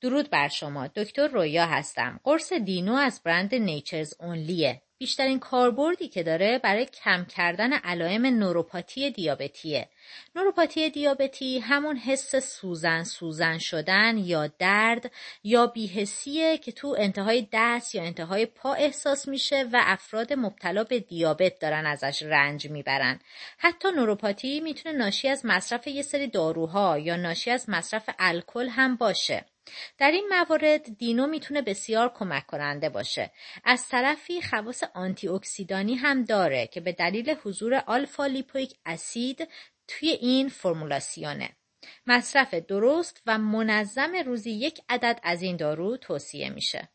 درود بر شما. دکتر رویا هستم. قرص دینو از برند نیچرز اونلیه. بیشترین کاربردی که داره برای کم کردن علائم نوروپاتی دیابتیه. نوروپاتی دیابتی همون حس سوزن شدن یا درد یا بی‌حسیه که تو انتهای دست یا انتهای پا احساس میشه و افراد مبتلا به دیابت دارن ازش رنج میبرن. حتی نوروپاتی میتونه ناشی از مصرف یه سری داروها یا ناشی از مصرف الکل هم باشه. در این موارد دینو میتونه بسیار کمک کننده باشه. از طرفی خواص آنتی اکسیدانی هم داره که به دلیل حضور آلفا لیپویک اسید توی این فرمولاسیونه. مصرف درست و منظم روزی 1 عدد از این دارو توصیه میشه.